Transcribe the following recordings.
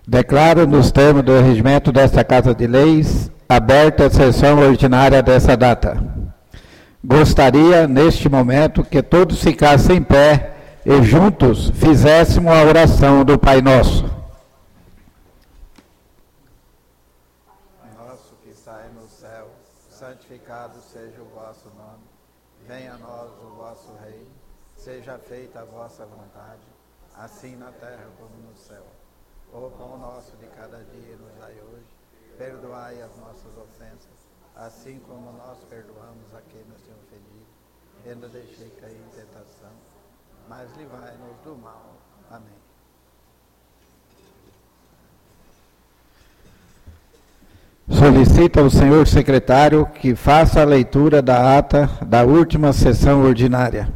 Declaro, nos termos do regimento desta Casa de Leis, aberta a sessão ordinária dessa data. Gostaria, neste momento, que todos ficassem em pé e juntos fizéssemos a oração do Pai Nosso. Nosso que estais no céu, santificado seja o vosso nome. Venha a nós o vosso reino. Seja feita a vossa vontade, assim na terra como no céu. O pão nosso de cada dia nos dai hoje. Perdoai as nossas ofensas, assim como nós perdoamos a quem nos tem ofendido. E não deixei cair em tentação, mas livrai-nos do mal. Amém. Solicita ao senhor secretário que faça a leitura da ata da última sessão ordinária.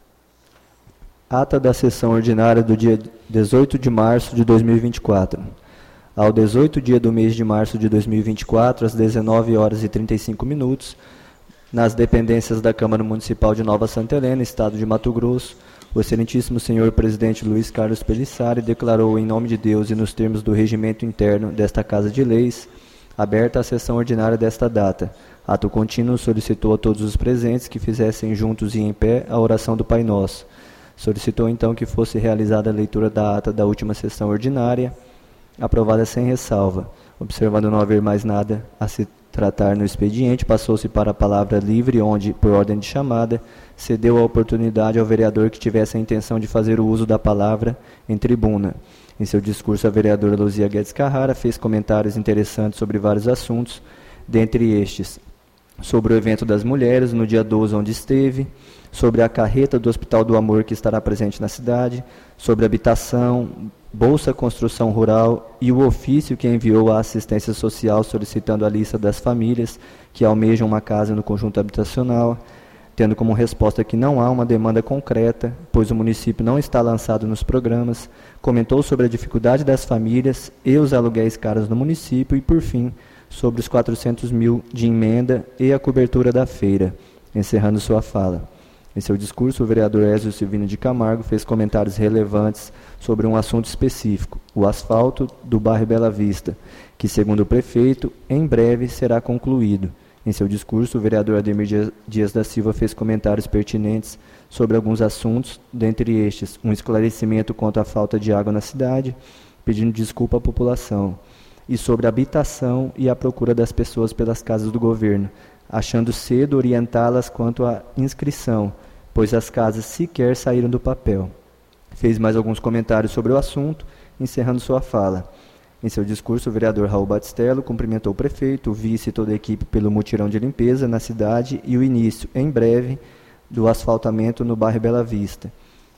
Ata da sessão ordinária do dia 18 de março de 2024. Ao 18 dia do mês de março de 2024, às 19 horas e 35 minutos, nas dependências da Câmara Municipal de Nova Santa Helena, Estado de Mato Grosso, o excelentíssimo senhor presidente Luiz Carlos Pelissari declarou em nome de Deus e nos termos do regimento interno desta Casa de Leis, aberta a sessão ordinária desta data. Ato contínuo solicitou a todos os presentes que fizessem juntos e em pé a oração do Pai Nosso. Solicitou então que fosse realizada a leitura da ata da última sessão ordinária, aprovada sem ressalva. Observando não haver mais nada a se tratar no expediente, passou-se para a palavra livre, onde, por ordem de chamada, cedeu a oportunidade ao vereador que tivesse a intenção de fazer o uso da palavra em tribuna. Em seu discurso, a vereadora Luzia Guedes Carrara fez comentários interessantes sobre vários assuntos, dentre estes, sobre o evento das mulheres, no dia 12, onde esteve, sobre a carreta do Hospital do Amor que estará presente na cidade, sobre habitação, Bolsa Construção Rural e o ofício que enviou à assistência social solicitando a lista das famílias que almejam uma casa no conjunto habitacional, tendo como resposta que não há uma demanda concreta, pois o município não está lançado nos programas, comentou sobre a dificuldade das famílias e os aluguéis caros no município e, por fim, sobre os 400 mil de emenda e a cobertura da feira, encerrando sua fala. Em seu discurso, o vereador Ézio Silvino de Camargo fez comentários relevantes sobre um assunto específico, o asfalto do bairro Bela Vista, que, segundo o prefeito, em breve será concluído. Em seu discurso, o vereador Ademir Dias da Silva fez comentários pertinentes sobre alguns assuntos, dentre estes, um esclarecimento quanto à falta de água na cidade, pedindo desculpa à população, e sobre a habitação e a procura das pessoas pelas casas do governo, achando cedo orientá-las quanto à inscrição, pois as casas sequer saíram do papel. Fez mais alguns comentários sobre o assunto, encerrando sua fala. Em seu discurso, o vereador Raul Batistello cumprimentou o prefeito, o vice e toda a equipe pelo mutirão de limpeza na cidade e o início, em breve, do asfaltamento no bairro Bela Vista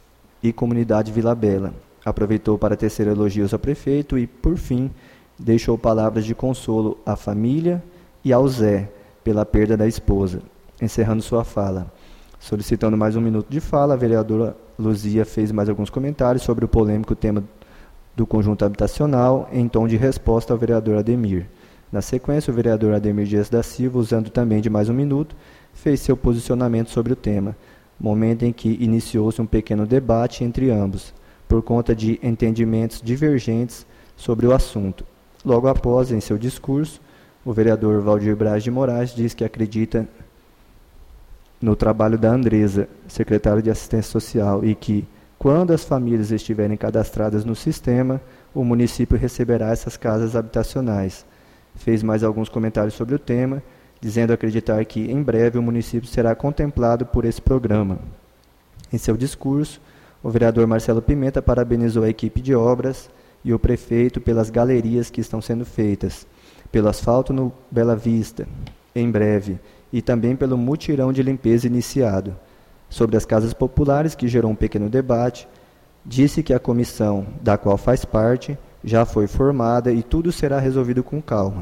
e comunidade Vila Bela. Aproveitou para tecer elogios ao prefeito e, por fim, deixou palavras de consolo à família e ao Zé pela perda da esposa, encerrando sua fala. Solicitando mais um minuto de fala, a vereadora Luzia fez mais alguns comentários sobre o polêmico tema do conjunto habitacional, em tom de resposta ao vereador Ademir. Na sequência, o vereador Ademir Dias da Silva, usando também de mais um minuto, fez seu posicionamento sobre o tema, momento em que iniciou-se um pequeno debate entre ambos, por conta de entendimentos divergentes sobre o assunto. Logo após, em seu discurso, o vereador Valdir Braz de Moraes diz que acredita no trabalho da Andresa, secretária de Assistência Social, e que, quando as famílias estiverem cadastradas no sistema, o município receberá essas casas habitacionais. Fez mais alguns comentários sobre o tema, dizendo acreditar que, em breve, o município será contemplado por esse programa. Em seu discurso, o vereador Marcelo Pimenta parabenizou a equipe de obras e o prefeito pelas galerias que estão sendo feitas, pelo asfalto no Bela Vista, em breve, e também pelo mutirão de limpeza iniciado. Sobre as casas populares, que gerou um pequeno debate, disse que a comissão, da qual faz parte, já foi formada e tudo será resolvido com calma,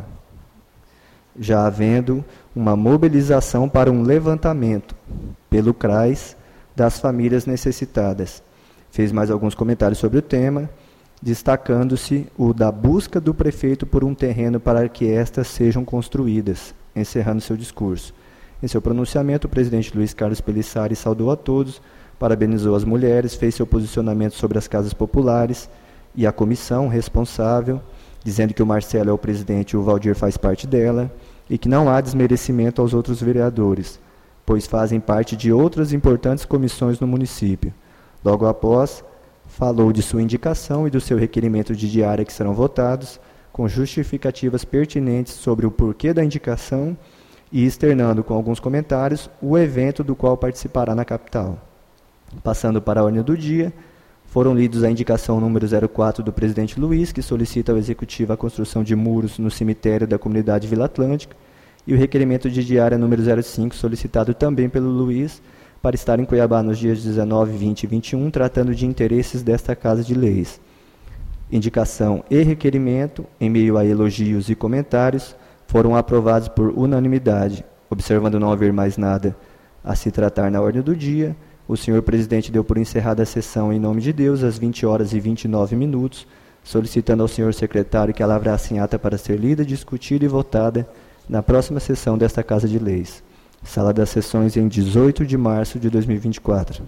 já havendo uma mobilização para um levantamento, pelo CRAS, das famílias necessitadas. Fez mais alguns comentários sobre o tema, destacando-se o da busca do prefeito por um terreno para que estas sejam construídas, encerrando seu discurso. Em seu pronunciamento, o presidente Luiz Carlos Pelissari saudou a todos, parabenizou as mulheres, fez seu posicionamento sobre as casas populares e a comissão responsável dizendo que o Marcelo é o presidente e o Valdir faz parte dela, e que não há desmerecimento aos outros vereadores, pois fazem parte de outras importantes comissões no município. Logo após, falou de sua indicação e do seu requerimento de diária que serão votados, com justificativas pertinentes sobre o porquê da indicação e externando com alguns comentários o evento do qual participará na capital. Passando para a ordem do dia, foram lidos a indicação número 04 do presidente Luiz, que solicita ao Executivo a construção de muros no cemitério da comunidade Vila Atlântica, e o requerimento de diária número 05, solicitado também pelo Luiz, para estar em Cuiabá nos dias 19, 20 e 21, tratando de interesses desta Casa de Leis. Indicação e requerimento, em meio a elogios e comentários, foram aprovados por unanimidade. Observando não haver mais nada a se tratar na ordem do dia, o senhor presidente deu por encerrada a sessão em nome de Deus, às 20 horas e 29 minutos, solicitando ao senhor secretário que a lavrasse em ata para ser lida, discutida e votada na próxima sessão desta Casa de Leis. Sala das Sessões em 18 de março de 2024.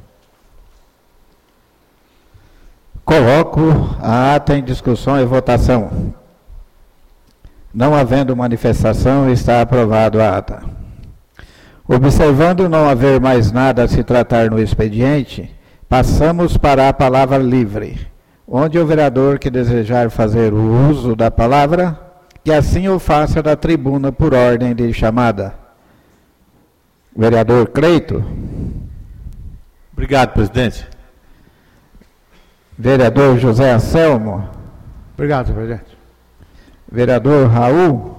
Coloco a ata em discussão e votação. Não havendo manifestação, está aprovado a ata. Observando não haver mais nada a se tratar no expediente, passamos para a palavra livre, onde o vereador que desejar fazer o uso da palavra, que assim o faça da tribuna por ordem de chamada. Vereador Cleito. Obrigado, presidente. Vereador José Anselmo. Obrigado, presidente. Vereador Raul.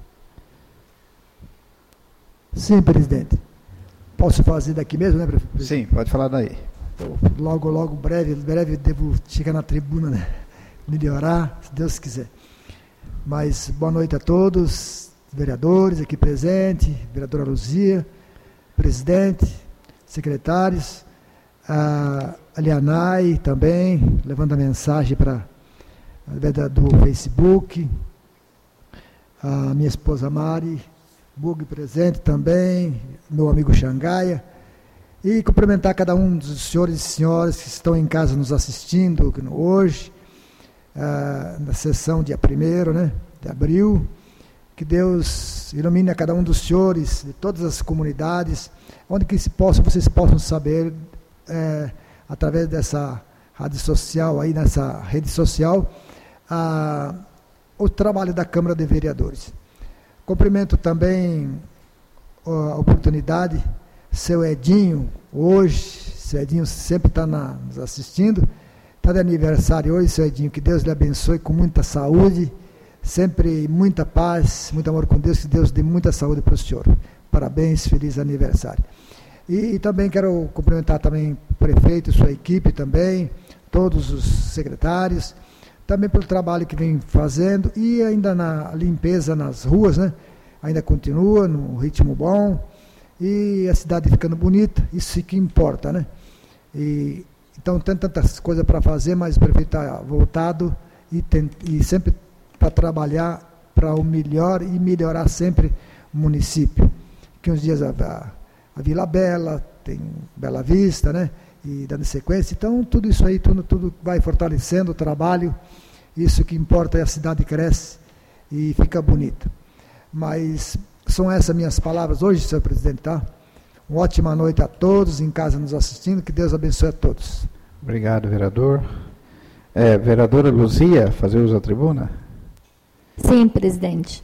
Sim, presidente. Posso fazer daqui mesmo, né, prefeito? Sim, pode falar daí. Logo, breve devo chegar na tribuna, né? Melhorar, se Deus quiser. Mas boa noite a todos, vereadores aqui presentes, vereadora Luzia, presidente, secretários, a Lianai também, levando a mensagem para do Facebook, a minha esposa Mari, Bug presente também, meu amigo Xangaia, e cumprimentar cada um dos senhores e senhoras que estão em casa nos assistindo hoje, na sessão dia 1º, né, de abril. Que Deus ilumine a cada um dos senhores, de todas as comunidades, onde que vocês possam saber, através dessa rádio social, aí nessa rede social, o trabalho da Câmara de Vereadores. Cumprimento também a oportunidade, seu Edinho, hoje, seu Edinho sempre está nos assistindo, está de aniversário hoje, seu Edinho, que Deus lhe abençoe com muita saúde, sempre muita paz, muito amor com Deus, que Deus dê muita saúde para o senhor. Parabéns, feliz aniversário. E também quero cumprimentar também o prefeito e sua equipe também, todos os secretários, também pelo trabalho que vem fazendo, e ainda na limpeza nas ruas, né? Ainda continua num ritmo bom, e a cidade ficando bonita, isso que importa, né? Então tem tantas coisas para fazer, mas o prefeito está voltado e sempre para trabalhar para o melhor e melhorar sempre o município. Que uns dias a Vila Bela, tem Bela Vista, né? E dando sequência, então tudo isso aí, tudo vai fortalecendo o trabalho, isso que importa é a cidade cresce e fica bonita. Mas são essas minhas palavras hoje, senhor presidente, tá? Uma ótima noite a todos em casa nos assistindo, que Deus abençoe a todos. Obrigado, vereador. Vereadora Luzia, fazer uso da tribuna? Sim, presidente.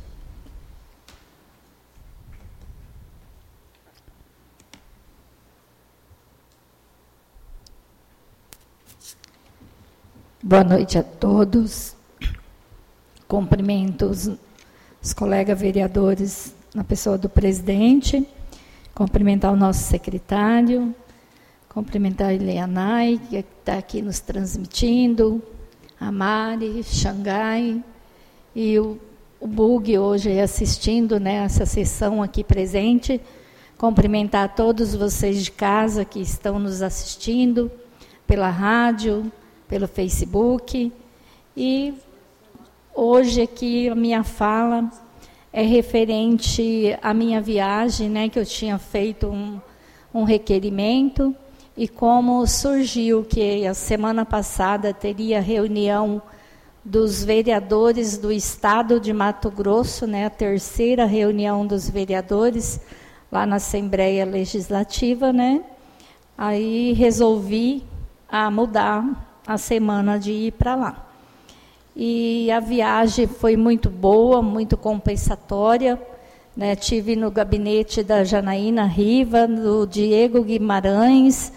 Boa noite a todos. Cumprimento os colegas vereadores na pessoa do presidente, cumprimentar o nosso secretário, cumprimentar a Elianai, que está aqui nos transmitindo, a Mari, Xangai, e o Bug hoje assistindo, né, essa sessão aqui presente. Cumprimentar a todos vocês de casa que estão nos assistindo pela rádio, pelo Facebook. E hoje aqui a minha fala é referente à minha viagem, né, que eu tinha feito um requerimento, e como surgiu que a semana passada teria reunião dos vereadores do Estado de Mato Grosso, né, a terceira reunião dos vereadores lá na Assembleia Legislativa, né? Aí resolvi mudar a semana de ir para lá. E a viagem foi muito boa, muito compensatória, né? Tive no gabinete da Janaína Riva, do Diego Guimarães,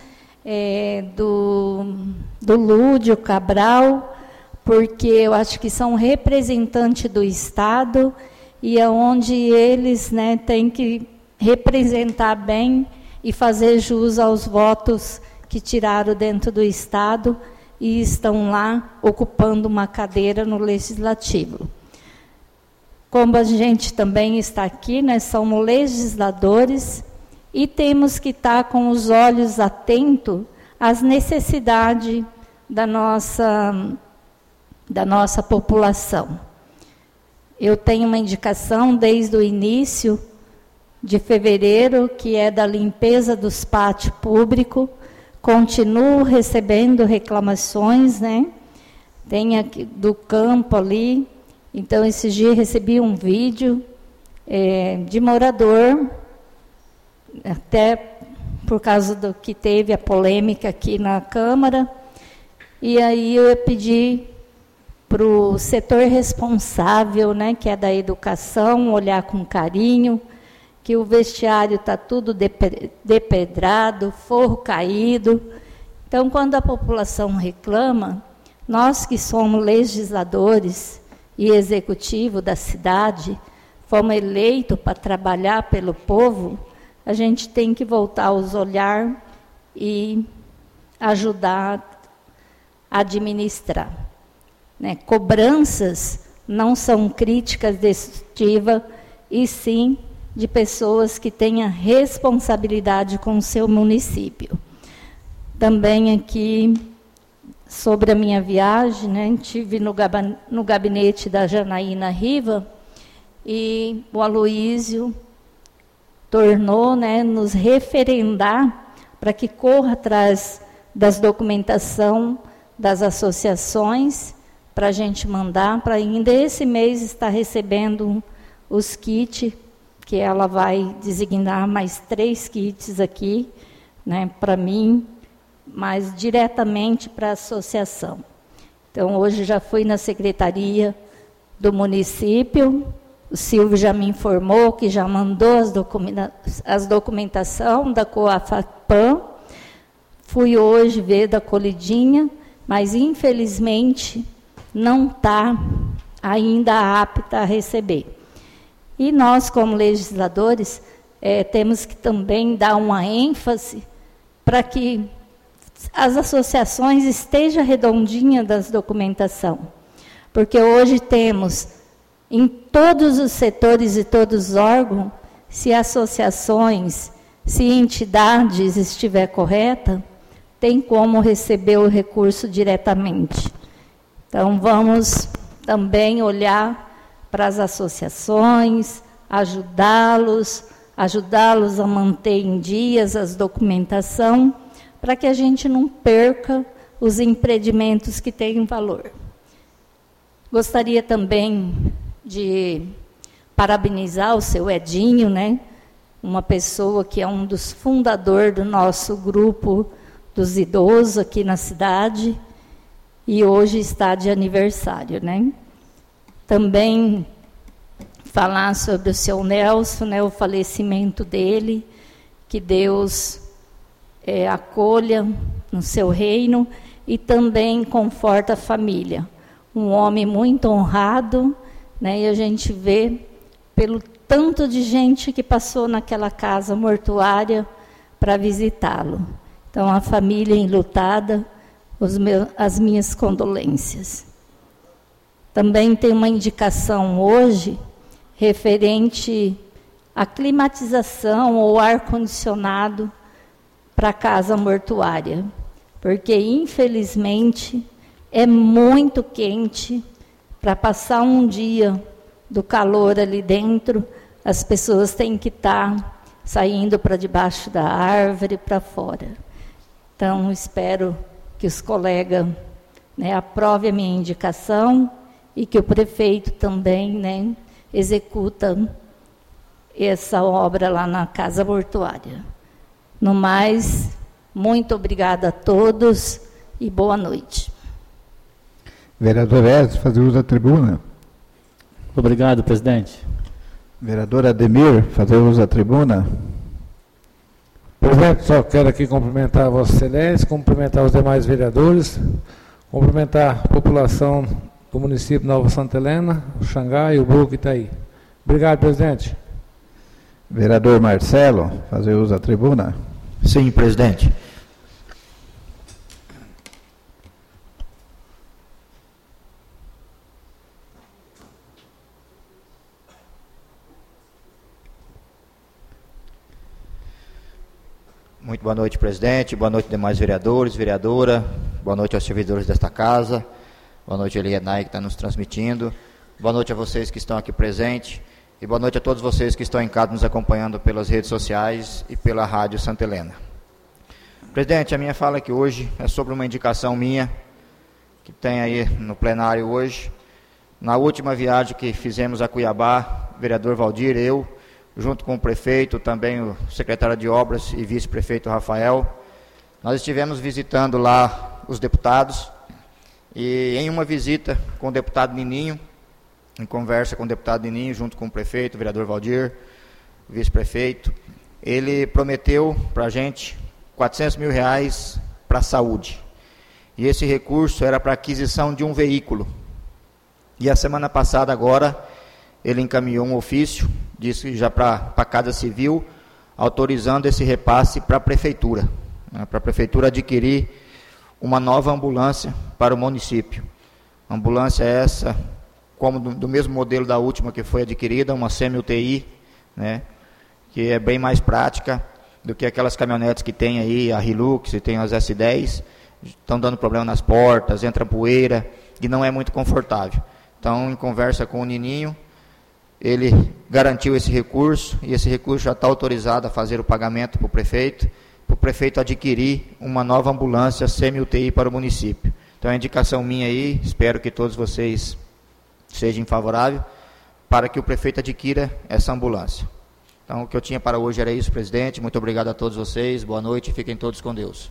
do Lúdio Cabral, porque eu acho que são representantes do Estado e é onde eles, né, têm que representar bem e fazer jus aos votos que tiraram dentro do Estado e estão lá ocupando uma cadeira no Legislativo. Como a gente também está aqui, né, somos legisladores e temos que estar com os olhos atentos às necessidades da nossa população. Eu tenho uma indicação desde o início de fevereiro, que é da limpeza dos pátios públicos. Continuo recebendo reclamações, né? Tem aqui do campo ali. Então, esses dias recebi um vídeo de morador, até por causa do que teve a polêmica aqui na Câmara. E aí eu pedi para o setor responsável, né, que é da educação, olhar com carinho, que o vestiário está tudo depedrado, forro caído. Então, quando a população reclama, nós que somos legisladores e executivo da cidade, fomos eleitos para trabalhar pelo povo, a gente tem que voltar os olhar e ajudar a administrar. Né? Cobranças não são críticas destrutivas, e sim de pessoas que tenham responsabilidade com o seu município. Também aqui, sobre a minha viagem, né, estive no gabinete da Janaína Riva, e o Aloísio tornou, né, nos referendar para que corra atrás das documentação das associações, para a gente mandar, para ainda esse mês estar recebendo os kits, que ela vai designar mais 3 kits aqui, né, para mim, mas diretamente para a associação. Então, hoje já fui na secretaria do município, o Silvio já me informou que já mandou as documentação da Coafapam. Fui hoje ver da Colidinha, mas infelizmente não está ainda apta a receber. E nós, como legisladores, temos que também dar uma ênfase para que as associações estejam redondinhas das documentação. Porque hoje temos, em todos os setores e todos os órgãos, se associações, se entidades estiver correta, tem como receber o recurso diretamente. Então, vamos também olhar para as associações, ajudá-los a manter em dias as documentação, para que a gente não perca os empreendimentos que têm valor. Gostaria também de parabenizar o seu Edinho, né? Uma pessoa que é um dos fundadores do nosso grupo dos idosos aqui na cidade, e hoje está de aniversário, né? Também falar sobre o seu Nelson, né, o falecimento dele, que Deus acolha no seu reino e também conforta a família. Um homem muito honrado, né, e a gente vê pelo tanto de gente que passou naquela casa mortuária para visitá-lo. Então, a família enlutada, as minhas condolências. Também tem uma indicação hoje referente à climatização ou ar-condicionado para a casa mortuária, porque, infelizmente, é muito quente para passar um dia do calor ali dentro, as pessoas têm que estar saindo para debaixo da árvore, para fora. Então, espero que os colegas, né, aprovem a minha indicação e que o prefeito também, né, executa essa obra lá na Casa Mortuária. No mais, muito obrigada a todos e boa noite. Vereador Ezio, fazer uso da tribuna. Obrigado, presidente. Vereador Ademir, fazer uso da tribuna. Presidente, só quero aqui cumprimentar Vossa Excelência, cumprimentar os demais vereadores, cumprimentar a população do município de Nova Santa Helena, o Xangai, o Buco e Itaí. Obrigado, presidente. Vereador Marcelo, fazer uso da tribuna. Sim, presidente. Muito boa noite, presidente. Boa noite, demais vereadores, vereadora. Boa noite aos servidores desta casa. Boa noite, Elianai, que está nos transmitindo. Boa noite a vocês que estão aqui presentes. E boa noite a todos vocês que estão em casa nos acompanhando pelas redes sociais e pela Rádio Santa Helena. Presidente, a minha fala aqui hoje é sobre uma indicação minha, que tem aí no plenário hoje. Na última viagem que fizemos a Cuiabá, vereador Valdir, eu, junto com o prefeito, também o secretário de Obras e vice-prefeito Rafael, nós estivemos visitando lá os deputados, e em uma visita com o deputado Nininho, em conversa com o deputado Nininho, junto com o prefeito, o vereador Valdir, o vice-prefeito, ele prometeu para a gente R$400 mil para a saúde. E esse recurso era para a aquisição de um veículo. E a semana passada, agora, ele encaminhou um ofício, disse já para a Casa Civil, autorizando esse repasse para a Prefeitura, né, para a Prefeitura adquirir uma nova ambulância para o município. Ambulância essa, como do mesmo modelo da última que foi adquirida, uma semi-UTI, né, que é bem mais prática do que aquelas caminhonetes que tem aí, a Hilux e tem as S10, estão dando problema nas portas, entra poeira e não é muito confortável. Então, em conversa com o Nininho, ele garantiu esse recurso, e esse recurso já está autorizado a fazer o pagamento para o prefeito adquirir uma nova ambulância semi-UTI para o município. Então, a indicação minha aí, espero que todos vocês sejam favoráveis, para que o prefeito adquira essa ambulância. Então, o que eu tinha para hoje era isso, presidente. Muito obrigado a todos vocês, boa noite e fiquem todos com Deus.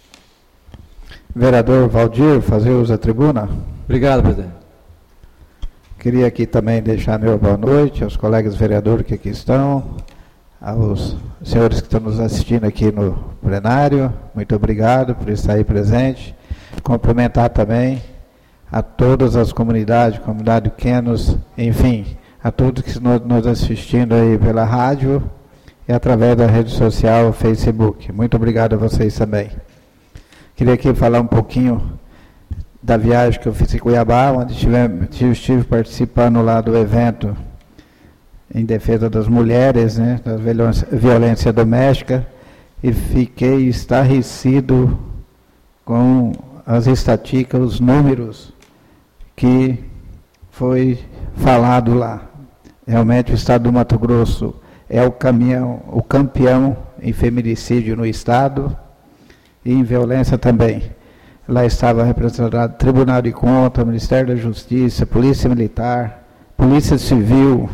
Vereador Valdir, fazer uso da tribuna. Obrigado, presidente. Queria aqui também deixar meu boa noite aos colegas vereadores que aqui estão, aos senhores que estão nos assistindo aqui no plenário, muito obrigado por estar aí presente. Cumprimentar também a todas as comunidades, comunidade Quenos, enfim, a todos que estão nos assistindo aí pela rádio e através da rede social Facebook. Muito obrigado a vocês também. Queria aqui falar um pouquinho da viagem que eu fiz em Cuiabá, onde estive participando lá do evento em defesa das mulheres, né, da violência doméstica, e fiquei estarrecido com as estatísticas, os números que foi falado lá. Realmente o estado do Mato Grosso é o campeão em feminicídio no estado e em violência também. Lá estava representado Tribunal de Contas, Ministério da Justiça, Polícia Militar, Polícia Civil,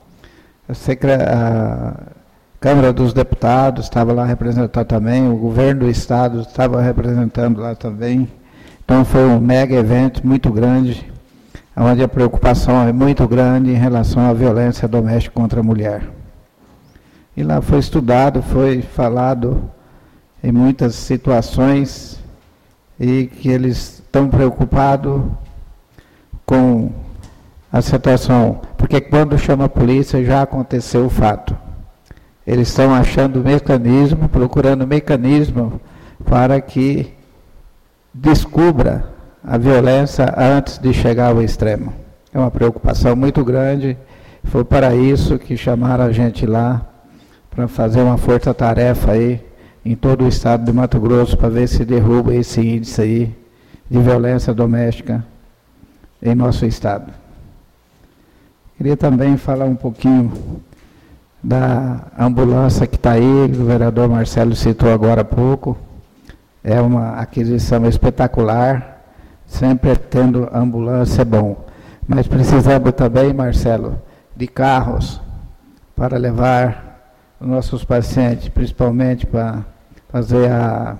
a Câmara dos Deputados estava lá representado também, o Governo do Estado estava representando lá também. Então foi um mega evento muito grande, onde a preocupação é muito grande em relação à violência doméstica contra a mulher. E lá foi estudado, foi falado em muitas situações, e que eles estão preocupados com a situação, porque quando chama a polícia já aconteceu o fato. Eles estão achando mecanismo, procurando mecanismo para que descubra a violência antes de chegar ao extremo. É uma preocupação muito grande, foi para isso que chamaram a gente lá, para fazer uma força-tarefa aí, em todo o estado de Mato Grosso, para ver se derruba esse índice aí de violência doméstica em nosso estado. Queria também falar um pouquinho da ambulância que está aí, que o vereador Marcelo citou agora há pouco. É uma aquisição espetacular, sempre tendo ambulância é bom. Mas precisamos também, Marcelo, de carros para levar os nossos pacientes, principalmente para fazer a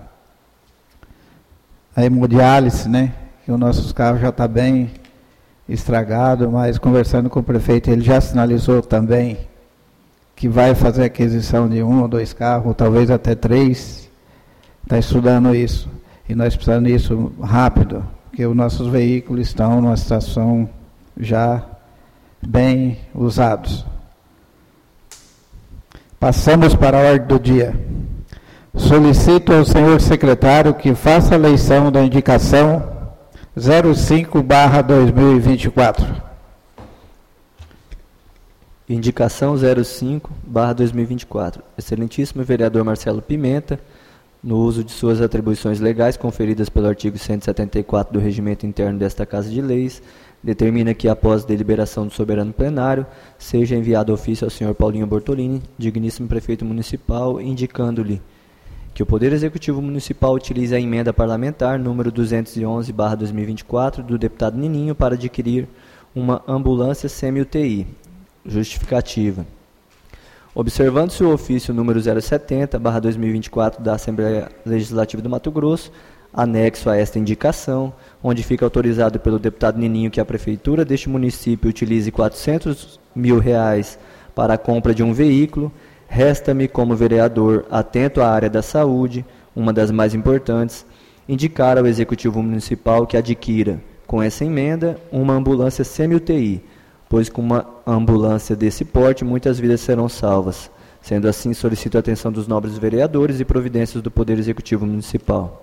hemodiálise, né? Que os nossos carros já estão bem estragados, mas conversando com o prefeito, ele já sinalizou também que vai fazer aquisição de 1 ou 2 carros, ou talvez até 3, está estudando isso. E nós precisamos disso rápido, porque os nossos veículos estão numa situação já bem usados. Passamos para a ordem do dia. Solicito ao senhor secretário que faça a leição da indicação 05/2024. Indicação 05/2024. Excelentíssimo vereador Marcelo Pimenta, no uso de suas atribuições legais conferidas pelo artigo 174 do Regimento Interno desta Casa de Leis, determina que, após deliberação do soberano plenário, seja enviado ofício ao senhor Paulinho Bortolini, digníssimo prefeito municipal, indicando-lhe que o Poder Executivo Municipal utilize a emenda parlamentar número 211/2024 do deputado Nininho para adquirir uma ambulância semi-UTI. Justificativa. Observando-se o ofício número 070/2024 da Assembleia Legislativa do Mato Grosso, anexo a esta indicação, onde fica autorizado pelo deputado Nininho que a Prefeitura deste município utilize R$400 mil para a compra de um veículo, resta-me, como vereador atento à área da saúde, uma das mais importantes, indicar ao Executivo Municipal que adquira, com essa emenda, uma ambulância semi-UTI, pois com uma ambulância desse porte, muitas vidas serão salvas. Sendo assim, solicito a atenção dos nobres vereadores e providências do Poder Executivo Municipal.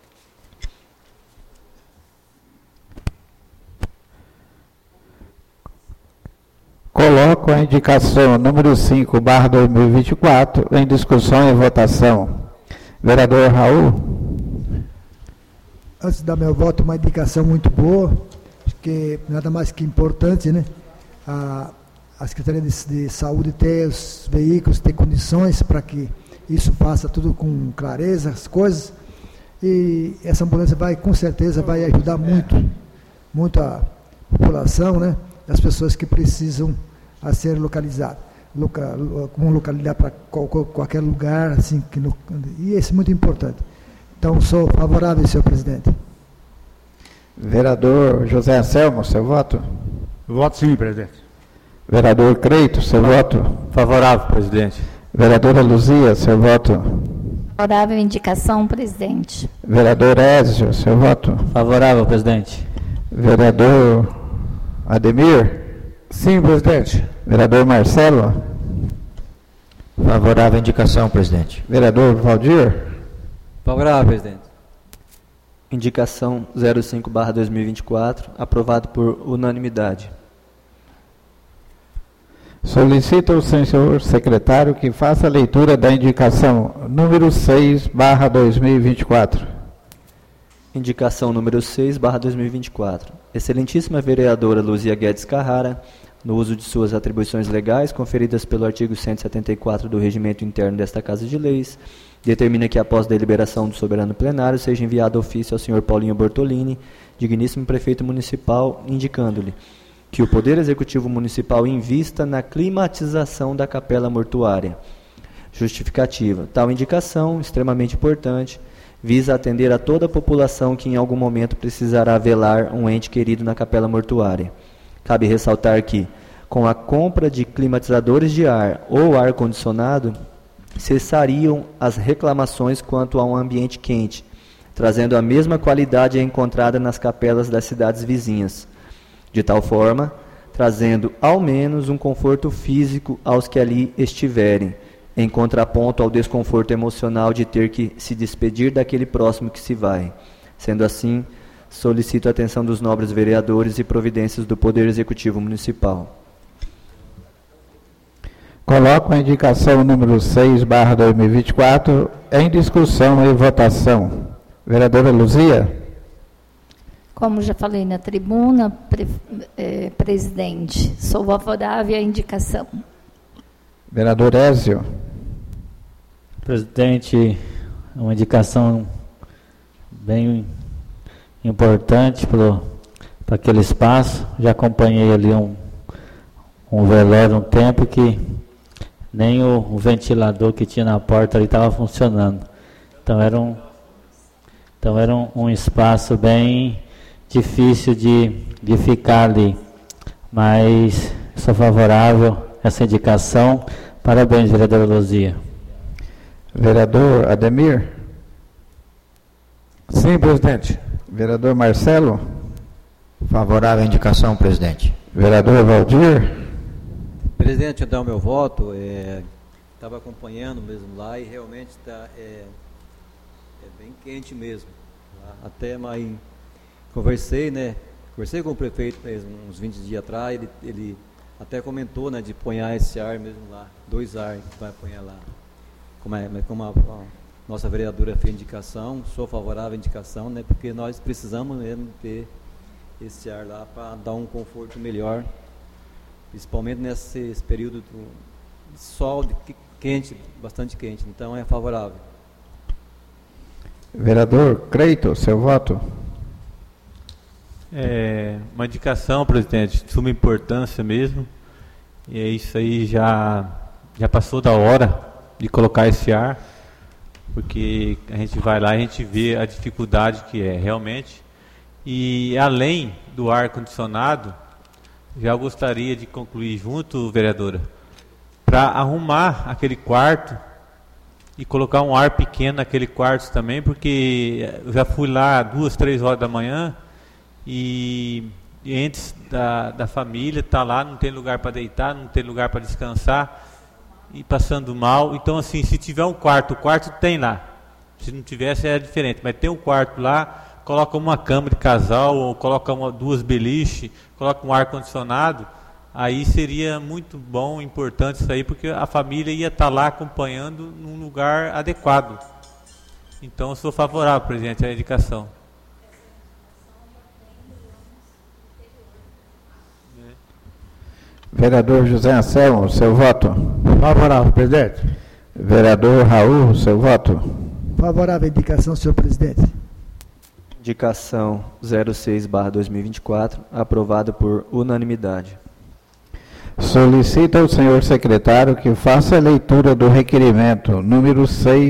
Coloco a indicação número 5/2024 em discussão e votação. Vereador Raul. Antes de dar meu voto, uma indicação muito boa, que nada mais que importante, né? A Secretaria de Saúde ter os veículos, ter condições para que isso faça tudo com clareza, as coisas. E essa ambulância vai, com certeza, vai ajudar muito a população, né? As pessoas que precisam a ser localizadas. Como localizar para qualquer lugar, assim, e isso é muito importante. Então, sou favorável, senhor presidente. Vereador José Anselmo, seu voto? Voto sim, presidente. Vereador Creito, seu voto? Favorável, presidente. Vereadora Luzia, seu voto? Favorável à indicação, presidente. Vereador Ézio, seu voto? Favorável, presidente. Vereador Ademir? Sim, presidente. Vereador Marcelo? Favorável à indicação, presidente. Vereador Valdir? Favorável, presidente. Indicação 05/2024, aprovado por unanimidade. Solicito ao senhor secretário que faça a leitura da indicação número 6/2024. Indicação número 6/2024. Excelentíssima vereadora Luzia Guedes Carrara, no uso de suas atribuições legais conferidas pelo artigo 174 do Regimento Interno desta Casa de Leis, determina que, após deliberação do soberano plenário, seja enviado ofício ao senhor Paulinho Bortolini, digníssimo prefeito municipal, indicando-lhe que o Poder Executivo Municipal invista na climatização da capela mortuária. Justificativa. Tal indicação, extremamente importante, visa atender a toda a população que em algum momento precisará velar um ente querido na capela mortuária. Cabe ressaltar que, com a compra de climatizadores de ar ou ar-condicionado, cessariam as reclamações quanto a um ambiente quente, trazendo a mesma qualidade encontrada nas capelas das cidades vizinhas. De tal forma, trazendo ao menos um conforto físico aos que ali estiverem, em contraponto ao desconforto emocional de ter que se despedir daquele próximo que se vai. Sendo assim, solicito a atenção dos nobres vereadores e providências do Poder Executivo Municipal. Coloco a indicação número 6/2024 em discussão e votação. Vereadora Luzia? Como já falei na tribuna, presidente, sou favorável à indicação. Vereador Ézio? Presidente, uma indicação bem importante para para aquele espaço. Já acompanhei ali um velório um tempo que nem o ventilador que tinha na porta ali estava funcionando. Então era um espaço bem difícil de ficar ali. Mas sou favorável a essa indicação. Parabéns, vereadora Luzia. Vereador Ademir? Sim, presidente. Vereador Marcelo? Favorável à indicação, presidente. Vereador Valdir? Presidente, eu dar o meu voto. Estava acompanhando mesmo lá e realmente está bem quente mesmo. Tá? Até mas conversei com o prefeito mesmo, uns 20 dias atrás, ele até comentou, né, de ponhar esse ar mesmo lá, 2 ar que vai ponhar lá. Como a nossa vereadora fez indicação, sou favorável à indicação, né, porque nós precisamos mesmo ter esse ar lá para dar um conforto melhor, principalmente nesse período de sol quente, bastante quente, então é favorável. Vereador Creito, seu voto? Uma indicação, presidente, de suma importância mesmo. E é isso aí, já passou da hora de colocar esse ar, porque a gente vai lá e a gente vê a dificuldade que é realmente. E além do ar-condicionado, já gostaria de concluir junto, vereadora, para arrumar aquele quarto e colocar um ar pequeno naquele quarto também, porque eu já fui lá 2, 3 horas da manhã e antes da família tá lá, não tem lugar para deitar, não tem lugar para descansar e passando mal. Então assim, se tiver um quarto, o quarto tem lá, se não tivesse é diferente, mas tem um quarto lá, coloca uma cama de casal ou coloca 2 beliches, coloca um ar condicionado, aí seria muito bom, importante isso aí, porque a família ia estar lá acompanhando num lugar adequado. Então eu sou favorável, presidente, à indicação. Vereador José Anselmo, seu voto? Favorável, presidente. Vereador Raul, seu voto? Favorável à indicação, senhor presidente. Indicação 06/2024, aprovada por unanimidade. Solicita ao senhor secretário que faça a leitura do requerimento número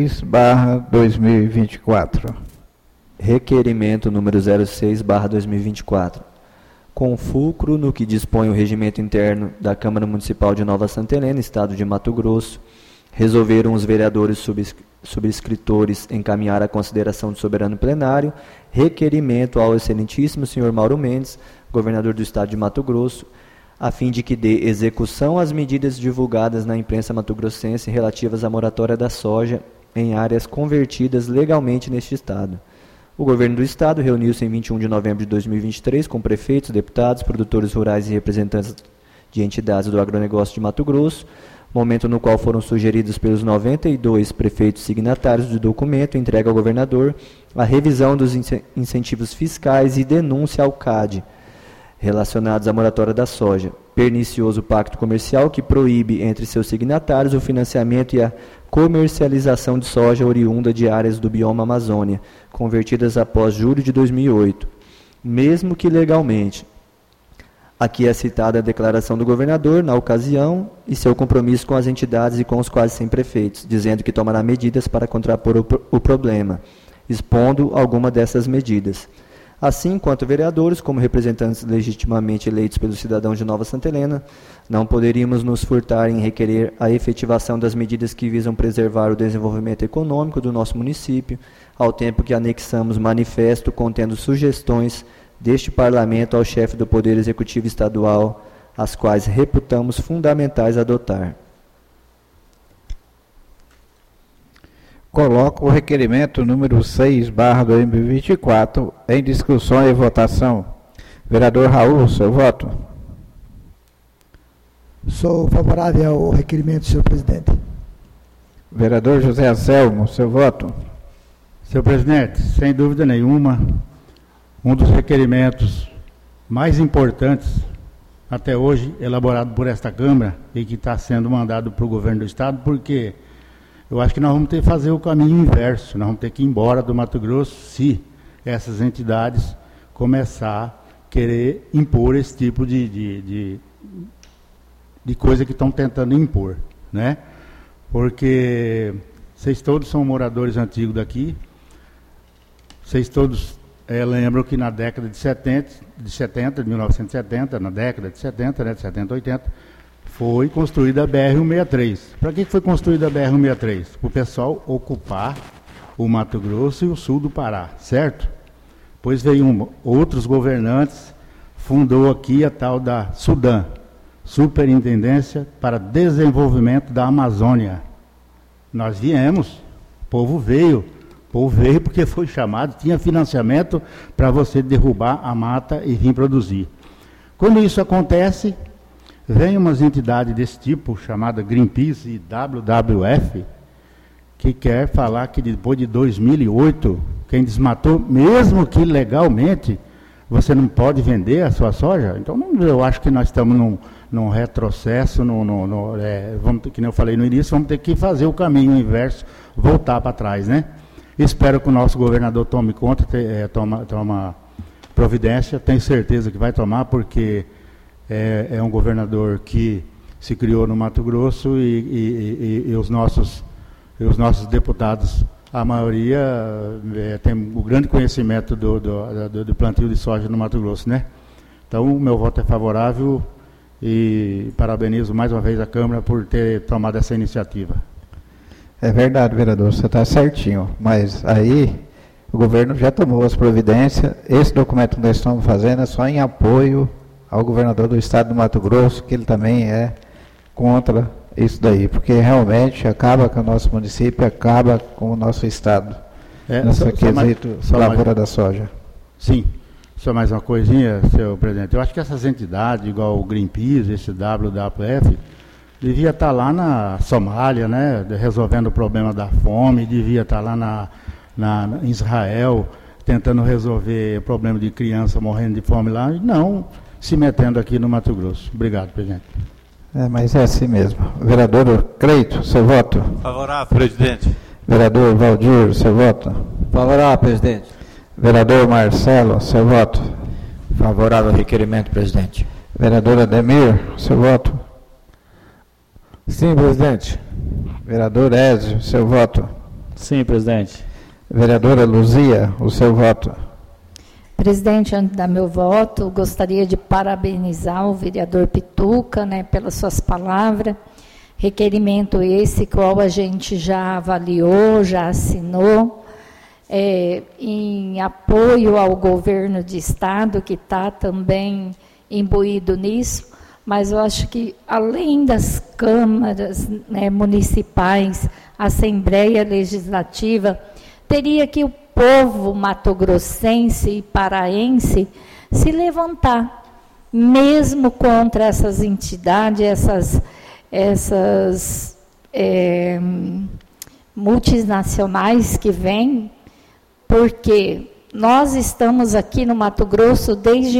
6/2024. Requerimento número 06/2024. Com fulcro no que dispõe o regimento interno da Câmara Municipal de Nova Santa Helena, Estado de Mato Grosso, resolveram os vereadores subscritores encaminhar à consideração do soberano plenário requerimento ao excelentíssimo senhor Mauro Mendes, governador do Estado de Mato Grosso, a fim de que dê execução às medidas divulgadas na imprensa mato-grossense relativas à moratória da soja em áreas convertidas legalmente neste Estado. O governo do Estado reuniu-se em 21 de novembro de 2023 com prefeitos, deputados, produtores rurais e representantes de entidades do agronegócio de Mato Grosso, momento no qual foram sugeridos pelos 92 prefeitos signatários do documento entregue ao governador a revisão dos incentivos fiscais e denúncia ao CAD relacionados à moratória da soja, pernicioso pacto comercial que proíbe entre seus signatários o financiamento e a comercialização de soja oriunda de áreas do bioma Amazônia, convertidas após julho de 2008, mesmo que legalmente. Aqui é citada a declaração do governador, na ocasião, e seu compromisso com as entidades e com os quase 100 prefeitos, dizendo que tomará medidas para contrapor o problema, expondo alguma dessas medidas. Assim, quanto vereadores, como representantes legitimamente eleitos pelos cidadãos de Nova Santa Helena, não poderíamos nos furtar em requerer a efetivação das medidas que visam preservar o desenvolvimento econômico do nosso município, ao tempo que anexamos manifesto contendo sugestões deste Parlamento ao chefe do Poder Executivo Estadual, as quais reputamos fundamentais adotar. Coloco o requerimento número 6/2024 em discussão e votação. Vereador Raul, seu voto? Sou favorável ao requerimento, senhor presidente. Vereador José Anselmo, seu voto? Senhor presidente, sem dúvida nenhuma, um dos requerimentos mais importantes até hoje elaborado por esta Câmara e que está sendo mandado para o governo do Estado, porque eu acho que nós vamos ter que fazer o caminho inverso, nós vamos ter que ir embora do Mato Grosso se essas entidades começar a querer impor esse tipo de coisa que estão tentando impor, né? Porque vocês todos são moradores antigos daqui, vocês todos lembram que na década de 1970, na década de 70, né, de 70, 80, foi construída a BR-163. Para que foi construída a BR-163? Para o pessoal ocupar o Mato Grosso e o sul do Pará, certo? Depois veio outros governantes, fundou aqui a tal da SUDAM, Superintendência para Desenvolvimento da Amazônia. Nós viemos, o povo veio porque foi chamado, tinha financiamento para você derrubar a mata e vir produzir. Quando isso acontece, vem umas entidades desse tipo, chamada Greenpeace e WWF, que quer falar que depois de 2008, quem desmatou, mesmo que legalmente, você não pode vender a sua soja. Então, eu acho que nós estamos num retrocesso, que nem eu falei no início, vamos ter que fazer o caminho inverso, voltar para trás, né? Espero que o nosso governador tome conta, toma providência, tenho certeza que vai tomar, porque é um governador que se criou no Mato Grosso e os nossos deputados, a maioria tem um grande conhecimento do plantio de soja no Mato Grosso, né? Então, o meu voto é favorável e parabenizo mais uma vez a Câmara por ter tomado essa iniciativa. É verdade, vereador, você está certinho, mas aí o governo já tomou as providências. Esse documento que nós estamos fazendo é só em apoio ao governador do estado do Mato Grosso, que ele também é contra isso daí, porque realmente acaba com o nosso município, acaba com o nosso estado, nesse quesito lavoura da soja. Sim, só mais uma coisinha, senhor presidente. Eu acho que essas entidades, igual o Greenpeace, esse WWF, devia estar lá na Somália, né, resolvendo o problema da fome, devia estar lá em Israel, tentando resolver o problema de criança morrendo de fome lá, e não se metendo aqui no Mato Grosso. Obrigado, presidente. Mas é assim mesmo. Vereador Cleito, seu voto? Favorável, presidente. Vereador Valdir, seu voto? Favorável, presidente. Vereador Marcelo, seu voto? Favorável ao requerimento, presidente. Vereador Ademir, seu voto? Sim, presidente. Vereador Ézio, seu voto? Sim, presidente. Vereadora Luzia, o seu voto? Presidente, antes de dar meu voto, gostaria de parabenizar o vereador Pituca, né, pelas suas palavras. Requerimento esse, qual a gente já avaliou, já assinou, em apoio ao governo de estado, que está também imbuído nisso, mas eu acho que, além das câmaras, né, municipais, Assembleia Legislativa, teria que o povo matogrossense e paraense se levantar, mesmo contra essas entidades, essas multinacionais que vêm, porque nós estamos aqui no Mato Grosso desde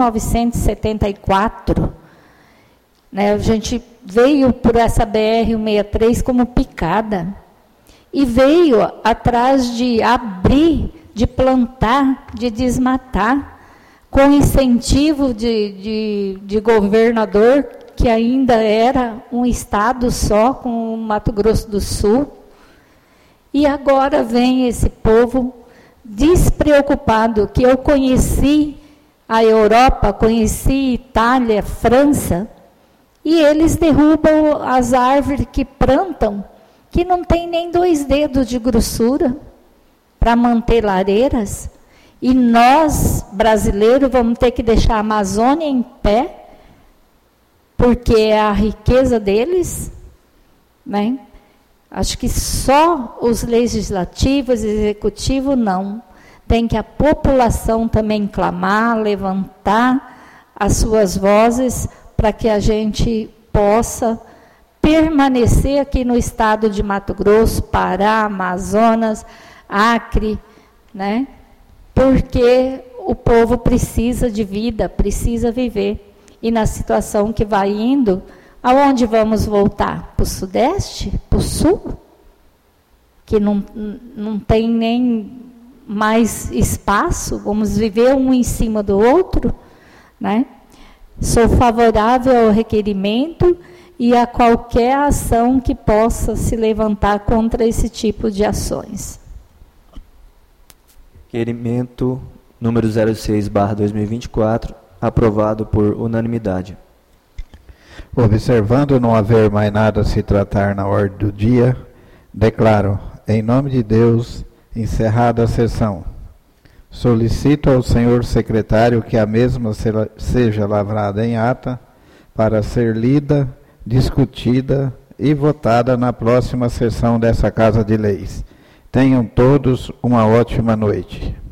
1974, né? A gente veio por essa BR-163 como picada, e veio atrás de abrir, de plantar, de desmatar, com incentivo de governador, que ainda era um estado só, com o Mato Grosso do Sul. E agora vem esse povo despreocupado, que eu conheci a Europa, conheci Itália, França, e eles derrubam as árvores que plantam, que não tem nem 2 dedos de grossura, para manter lareiras, e nós, brasileiros, vamos ter que deixar a Amazônia em pé, porque é a riqueza deles, né? Acho que só os legislativos, executivos, não. Tem que a população também clamar, levantar as suas vozes, para que a gente possa permanecer aqui no estado de Mato Grosso, Pará, Amazonas, Acre, né? Porque o povo precisa de vida, precisa viver. E na situação que vai indo, aonde vamos voltar? Para o Sudeste? Para o Sul? Que não tem nem mais espaço, vamos viver um em cima do outro? né? Sou favorável ao requerimento e a qualquer ação que possa se levantar contra esse tipo de ações. Requerimento número 06/2024, aprovado por unanimidade. Observando não haver mais nada a se tratar na ordem do dia, declaro, em nome de Deus, encerrada a sessão. Solicito ao senhor secretário que a mesma seja lavrada em ata para ser lida, discutida e votada na próxima sessão dessa Casa de Leis. Tenham todos uma ótima noite.